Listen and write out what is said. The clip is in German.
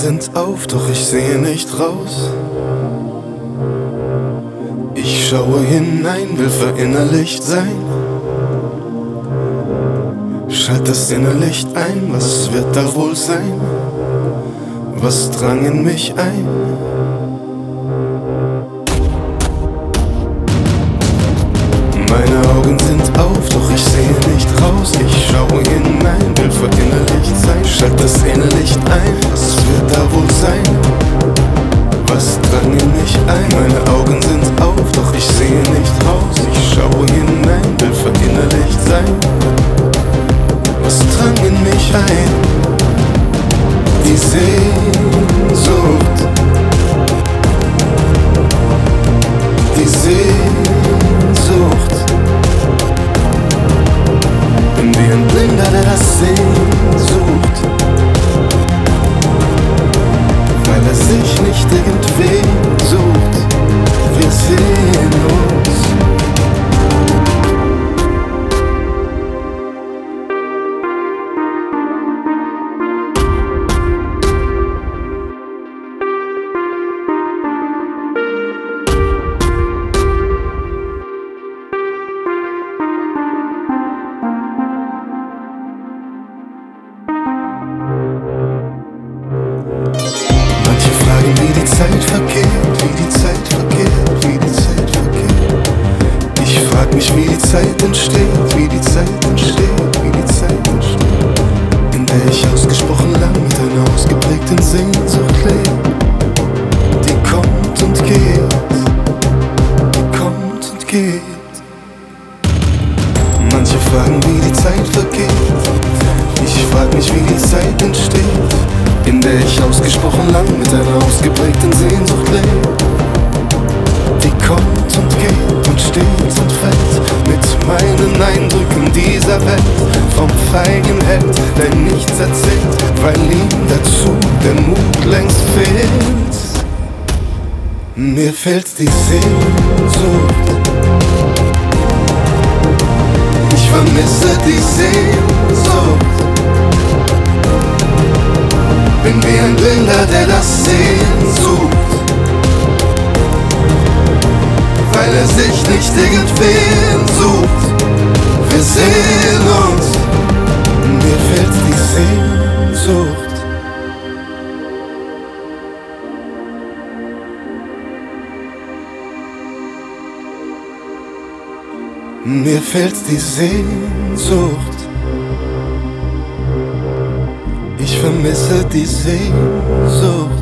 sind auf, doch ich sehe nicht raus. Ich schaue hinein, will verinnerlicht sein. Schalt das Innerlicht ein, was wird da wohl sein? Was drang in mich ein? Meine Augen sind auf, doch ich sehe nicht raus. Ich schaue hinein, will verinnerlicht sein. Schalt das Innerlicht ein, was wird da wohl sein? Was drang in mich ein? Meine Augen sind auf, doch ich sehe nicht raus. Ich schaue hinein, will verinnerlicht sein. Was drang in mich ein? Die Sehnsucht. Die Sehnsucht. Bin wie ein Blinder, der das Sehen sucht, weil er sich nicht irgendwen sucht. Wir sehen uns. Wie die Zeit vergeht, wie die Zeit vergeht, wie die Zeit vergeht. Ich frag mich, wie die Zeit entsteht, wie die Zeit entsteht, wie die Zeit entsteht. In der ich ausgesprochen lang mit einer ausgeprägten Sehnsucht lebe. Die kommt und geht, die kommt und geht. Manche fragen, wie die Zeit vergeht. Ich frag mich, wie die Zeit entsteht, in der ich ausgesprochen lang mit einer ausgeprägten Sehnsucht lebe. Die kommt und geht und steht und fällt mit meinen Eindrücken dieser Welt. Vom feigen Held, der nichts erzählt, weil ihm dazu der Mut längst fehlt. Mir fehlt die Sehnsucht. Ich vermisse die Sehnsucht. Bin wie ein Blinder, der das Sehen sucht, weil er sich nicht irgendwen sucht. Wir sehen uns. Mir fehlt die Sehnsucht. Mir fehlt die Sehnsucht. Ich vermisse die Sehnsucht.